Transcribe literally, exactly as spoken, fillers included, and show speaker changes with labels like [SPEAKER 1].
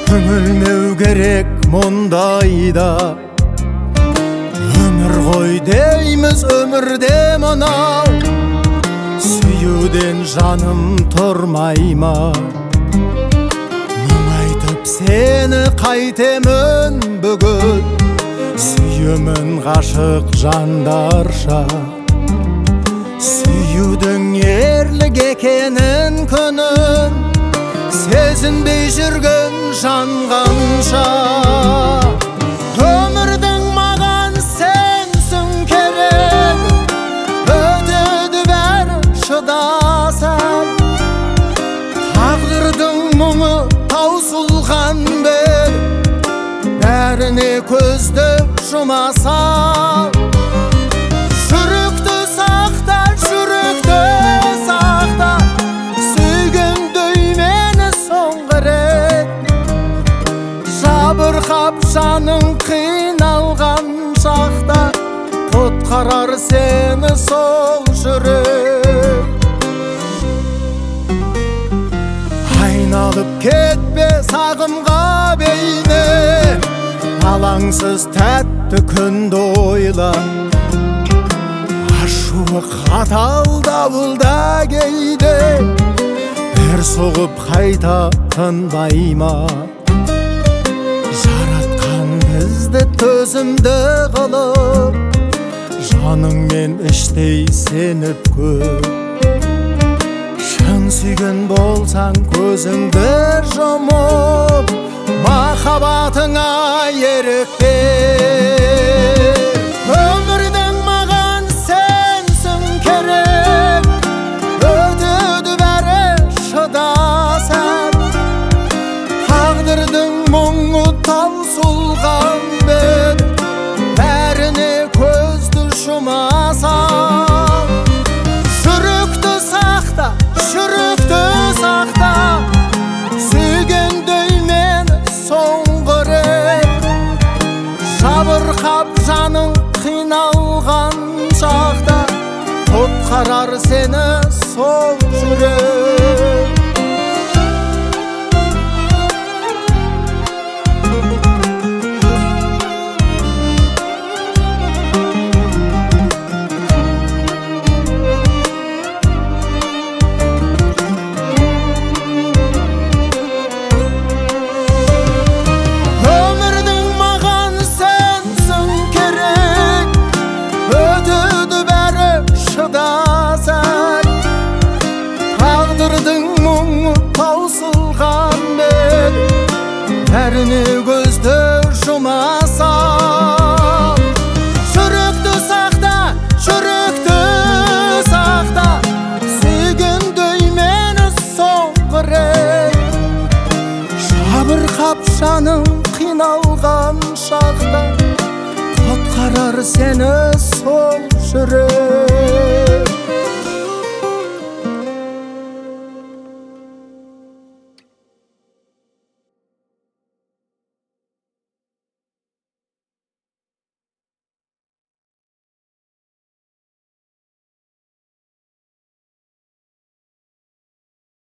[SPEAKER 1] Түңілмеу керек мұндайда, өмір ғой дейміз өмірде мынау. Сүюден жаным тұрмай ма, мұң айтып сені қайтемін бүгін. Сүйемін ғашық жандарша, сүюдің ерлік екенін күнін сезінбей жүрген жанғанша. Өмірдің маған сенсің керек, өтеді бәрі шыдасам. Тағдырдың мұңы таусылған бер, бәріне көзді жұмасам. Жүректі сақта, жүректі сақта, сүйгендей мені соңғы рет. Жабырқап жаның қиналған шақта, құтқарар сені сол жүрек. Айналып кетпе сағымға бейне, алаңсыз тәтті күнді ойла. Ашуы қатал дауылда кейде, бір соғып қайта тынбай ма. Жаратқан бізді төзімді қылып, жаныңмен іштей сеніп көп. Шын сүйген болсаң көзіңді жұмып, махаббатыңа ерік бер. Өмірдің маған сенсің керек, өтеді бәрі шыдасам. Тағдырдың мұңы таусылған бер, бәріне көзді жұмасам. Жүректі сақта, жүректі сақта, сүйгендей мені соңғы рет. Жабырқап жаның қиналған шақта, құтқарар сені сол жүрек. Тағдырдың мұңы таусылған бер, бәріне көзді жұмасам. Жүректі сақта, жүректі сақта, сүйгендей мені соңғы рет. Жабырқап жаның қиналған шақта, құтқарар сені сол жүрек.